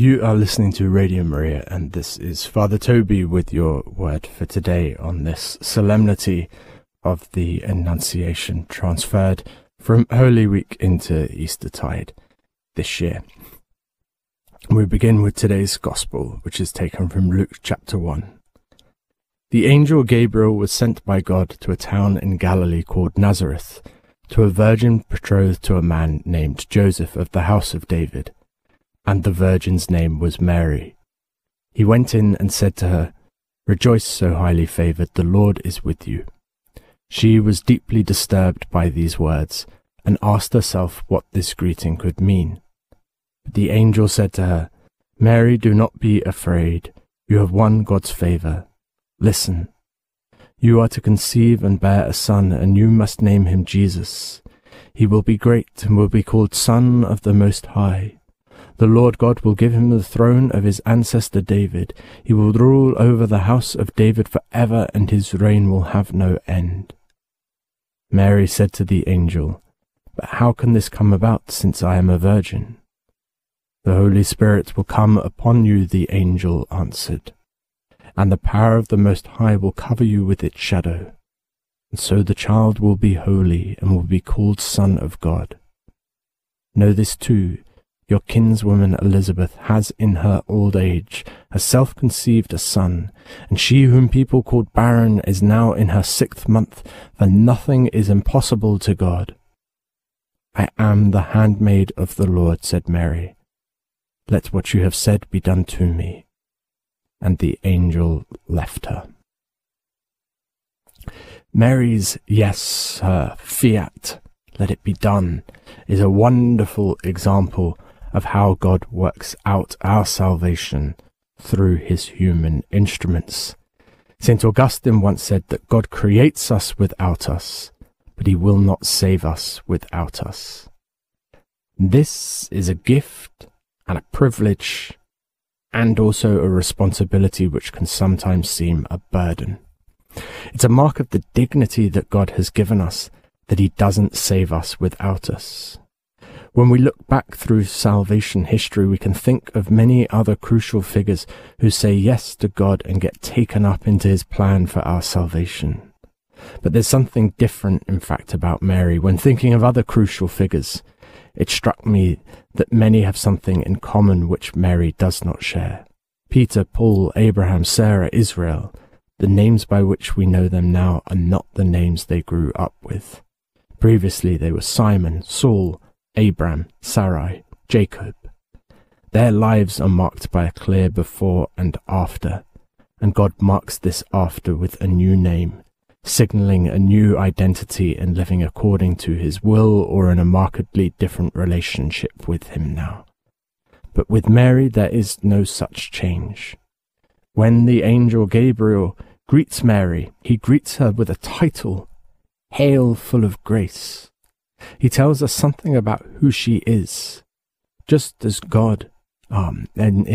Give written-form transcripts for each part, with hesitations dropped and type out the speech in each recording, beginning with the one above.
You are listening to Radio Maria, and this is Father Toby with your word for today on this solemnity of the Annunciation, transferred from Holy Week into Eastertide this year. We begin with today's Gospel, which is taken from Luke chapter 1. The angel Gabriel was sent by God to a town in Galilee called Nazareth, to a virgin betrothed to a man named Joseph of the house of David, and the virgin's name was Mary. He went in and said to her, "Rejoice, so highly favoured, the Lord is with you." She was deeply disturbed by these words, and asked herself what this greeting could mean. But the angel said to her, "Mary, do not be afraid. You have won God's favour. Listen, you are to conceive and bear a son, and you must name him Jesus. He will be great and will be called Son of the Most High. The Lord God will give him the throne of his ancestor David. He will rule over the house of David forever, and his reign will have no end." Mary said to the angel, "But how can this come about, since I am a virgin?" "The Holy Spirit will come upon you," the angel answered, "and the power of the Most High will cover you with its shadow. And so the child will be holy and will be called Son of God. Know this too, your kinswoman Elizabeth has in her old age herself conceived a son, and she whom people called barren is now in her 6th month, for nothing is impossible to God." "I am the handmaid of the Lord," said Mary. "Let what you have said be done to me." And the angel left her. Mary's yes, her fiat, let it be done, is a wonderful example of how God works out our salvation through his human instruments. St. Augustine once said that God creates us without us, but he will not save us without us. This is a gift and a privilege, and also a responsibility which can sometimes seem a burden. It's a mark of the dignity that God has given us, that he doesn't save us without us. When we look back through salvation history, we can think of many other crucial figures who say yes to God and get taken up into his plan for our salvation. But there's something different, in fact, about Mary. When thinking of other crucial figures, it struck me that many have something in common which Mary does not share. Peter, Paul, Abraham, Sarah, Israel, the names by which we know them now are not the names they grew up with. Previously they were Simon, Saul, Abram, Sarai, Jacob. Their lives are marked by a clear before and after, and God marks this after with a new name, signalling a new identity and living according to his will or in a markedly different relationship with him now. But with Mary there is no such change. When the angel Gabriel greets Mary, he greets her with a title, "Hail, full of grace." He tells us something about who she is, just as God, when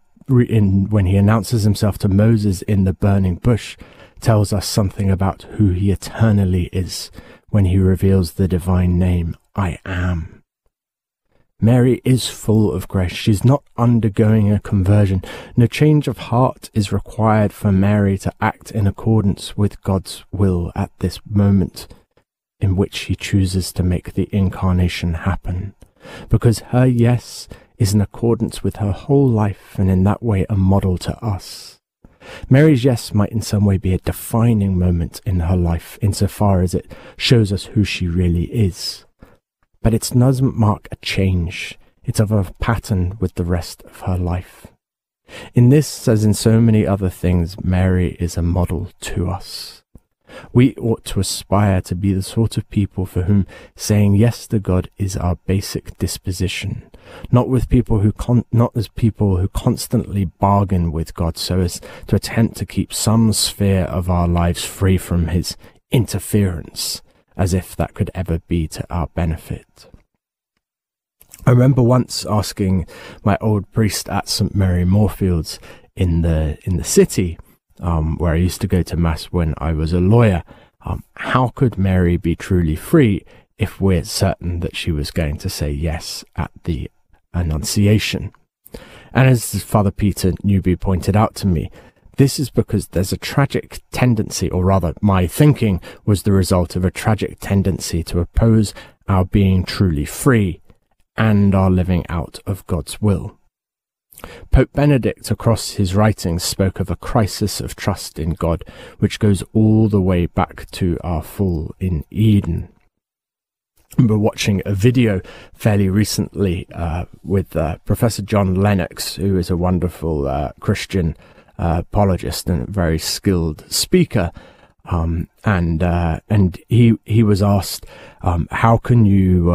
he announces himself to Moses in the burning bush, tells us something about who he eternally is when he reveals the divine name, "I am." Mary is full of grace. She's not undergoing a conversion. No change of heart is required for Mary to act in accordance with God's will at this moment in which he chooses to make the incarnation happen, because her yes is in accordance with her whole life and in that way a model to us. Mary's yes might in some way be a defining moment in her life insofar as it shows us who she really is, but it doesn't mark a change. It's of a pattern with the rest of her life. In this, as in so many other things, Mary is a model to us. We ought to aspire to be the sort of people for whom saying yes to God is our basic disposition, not as people who constantly bargain with God so as to attempt to keep some sphere of our lives free from his interference, as if that could ever be to our benefit. I remember once asking my old priest at St. Mary Moorfields in the city, where I used to go to Mass when I was a lawyer, how could Mary be truly free if we're certain that she was going to say yes at the Annunciation? And as Father Peter Newby pointed out to me, this is because there's a tragic tendency, or rather my thinking was the result of a tragic tendency to oppose our being truly free and our living out of God's will. Pope Benedict, across his writings, spoke of a crisis of trust in God, which goes all the way back to our fall in Eden. I remember watching a video fairly recently with Professor John Lennox, who is a wonderful Christian apologist and a very skilled speaker. And he was asked, how can you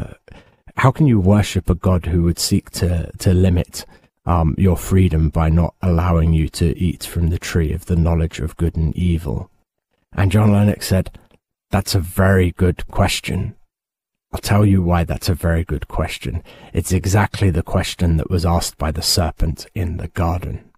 worship a God who would seek to limit your freedom by not allowing you to eat from the tree of the knowledge of good and evil? And John Lennox said, that's a very good question. I'll tell you why that's a very good question. It's exactly the question that was asked by the serpent in the garden.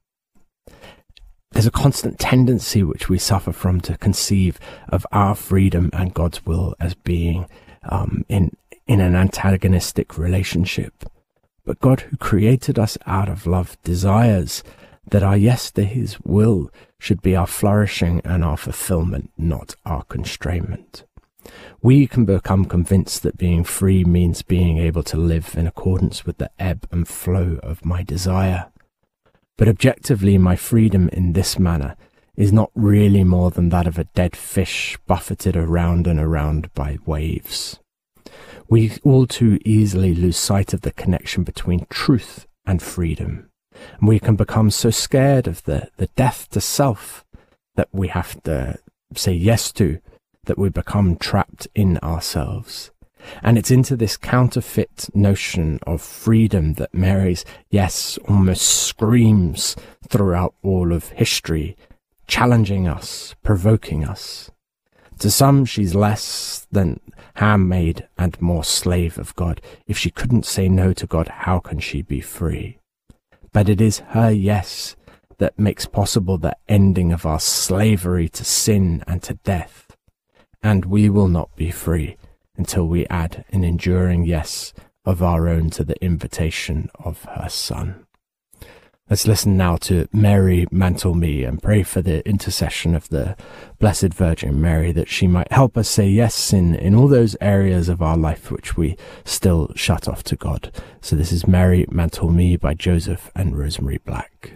There's a constant tendency which we suffer from to conceive of our freedom and God's will as being in an antagonistic relationship. But God, who created us out of love, desires that our yes to his will should be our flourishing and our fulfillment, not our constrainment. We can become convinced that being free means being able to live in accordance with the ebb and flow of my desire. But objectively, my freedom in this manner is not really more than that of a dead fish buffeted around and around by waves. We all too easily lose sight of the connection between truth and freedom. And we can become so scared of the death to self that we have to say yes to, that we become trapped in ourselves. And it's into this counterfeit notion of freedom that Mary's yes almost screams throughout all of history, challenging us, provoking us. To some, she's less than handmaid and more slave of God. If she couldn't say no to God, how can she be free? But it is her yes that makes possible the ending of our slavery to sin and to death. And we will not be free until we add an enduring yes of our own to the invitation of her Son. Let's listen now to Mary Mantle Me and pray for the intercession of the Blessed Virgin Mary, that she might help us say yes in all those areas of our life which we still shut off to God. So this is Mary Mantle Me by Joseph and Rosemary Black.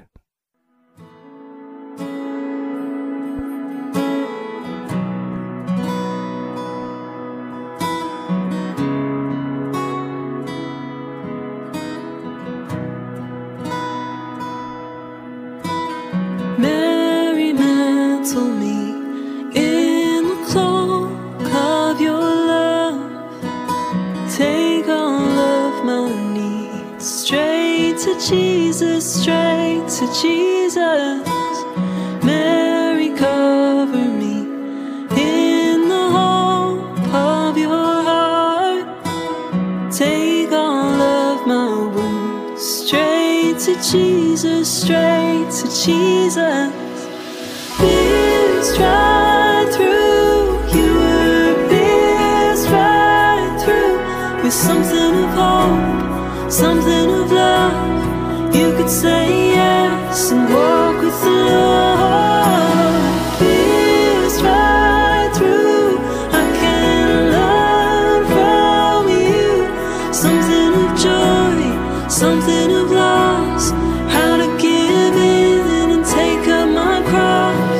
Jesus, straight to Jesus. Mary, cover me in the hope of your heart. Take all of my wounds, straight to Jesus, straight to Jesus. Pierced right through, you were pierced right through, with something of hope, something of love. You could say yes and walk with the Lord. Pierced right through, I can learn from you something of joy, something of loss, how to give in and take up my cross.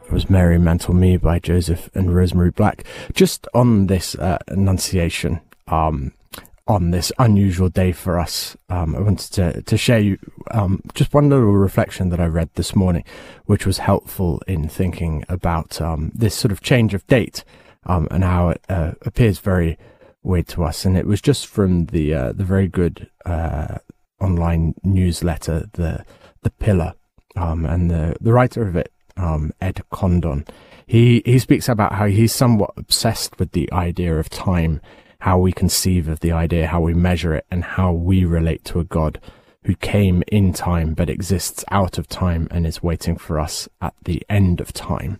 It was Mary Mantle Me by Joseph and Rosemary Black. Just on this Annunciation, on this unusual day for us, I wanted to share you just one little reflection that I read this morning, which was helpful in thinking about this sort of change of date and how it appears very weird to us. And it was just from the very good online newsletter, the Pillar, and the writer of it, Ed Condon. He speaks about how he's somewhat obsessed with the idea of time, how we conceive of the idea, how we measure it, and how we relate to a God who came in time but exists out of time and is waiting for us at the end of time.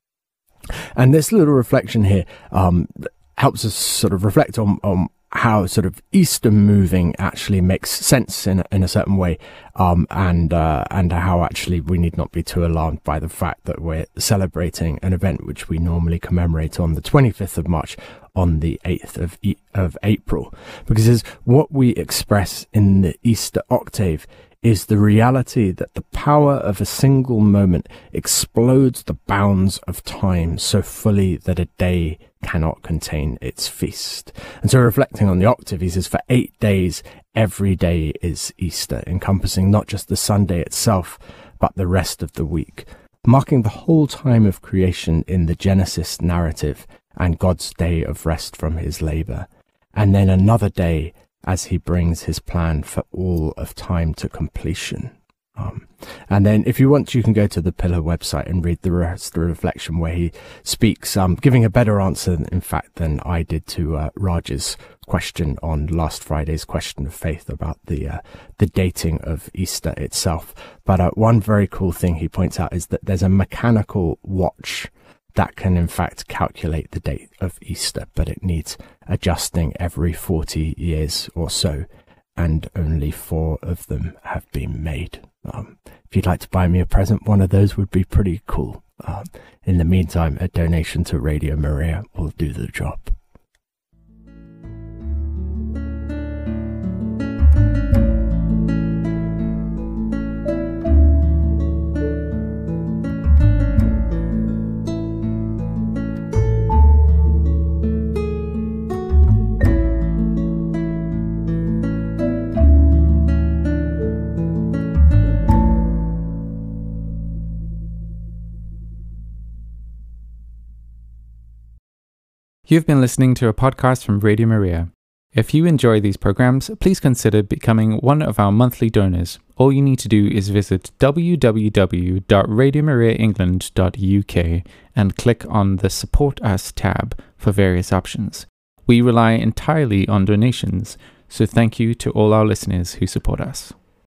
And this little reflection here helps us sort of reflect on how sort of Easter moving actually makes sense in a certain way, and how actually we need not be too alarmed by the fact that we're celebrating an event which we normally commemorate on the 25th of March on the 8th of April, because what we express in the Easter octave is the reality that the power of a single moment explodes the bounds of time so fully that a day cannot contain its feast. And so reflecting on the octave, he says, for 8 days, every day is Easter, encompassing not just the Sunday itself, but the rest of the week, marking the whole time of creation in the Genesis narrative and God's day of rest from his labor. And then another day as he brings his plan for all of time to completion. And then if you want, you can go to the Pillar website and read the rest of the reflection where he speaks, giving a better answer, in fact, than I did to Raj's question on last Friday's Question of Faith about the dating of Easter itself. But one very cool thing he points out is that there's a mechanical watch that can in fact calculate the date of Easter, but it needs adjusting every 40 years or so, and only 4 of them have been made. If you'd like to buy me a present, one of those would be pretty cool. In the meantime, a donation to Radio Maria will do the job. You've been listening to a podcast from Radio Maria. If you enjoy these programs, please consider becoming one of our monthly donors. All you need to do is visit www.radiomariaengland.uk and click on the Support Us tab for various options. We rely entirely on donations, so thank you to all our listeners who support us.